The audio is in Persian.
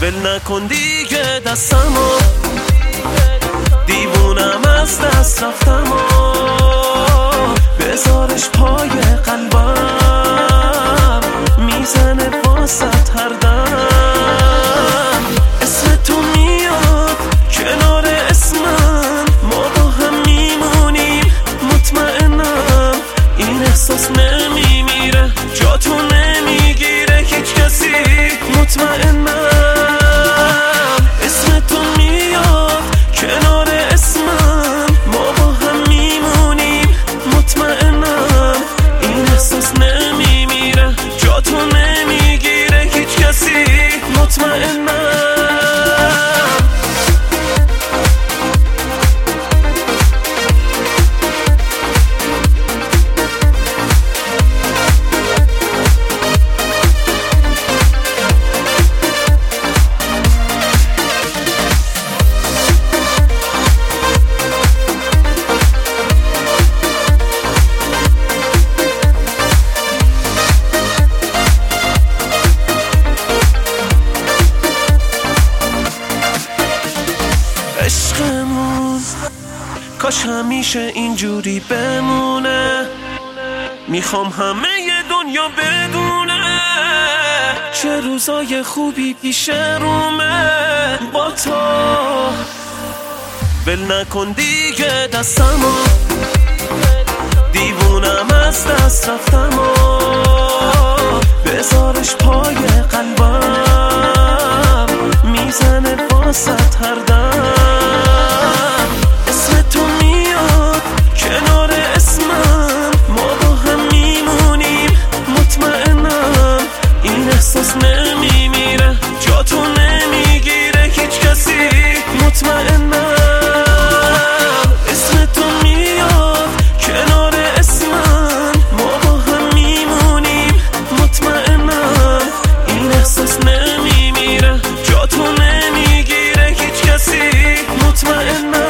ول نکن دیگه دستمو، دیوونم از دست رفتم و بذارش پای قلبم، میزنه واسط هر دم. اسم تو میاد کنار اسمم، ما با هم میمونیم، مطمئنم این احساس نمیمیره، جا تو نمیگیره هیچ کسی، مطمئنم. اسم تو میاد کنار اسمم، ما با هم میمونیم، مطمئنم این احساس نمیمیره، جا تو نمیگیره هیچ کسی، مطمئنم. عشقمون کاش همیشه اینجوری بمونه، میخوام همه دنیا بدونه چه روزای خوبی پیش رومه با تو. ول نکن دیگه دستمو، دیوونم از دست رفتم و بذارش پای قلبم، میزنه واسط هر دم. اسم تو میاد کنار اسمم، ما با هم میمونیم، مطمئنم این احساس نمیمیره، جا تو نمیگیره هیچ کسی، مطمئنم. اسم تو میاد کنار اسمم، ما با هم میمونیم، مطمئنم این احساس نمیمیره، جا تو نمیگیره هیچ کسی، مطمئنم.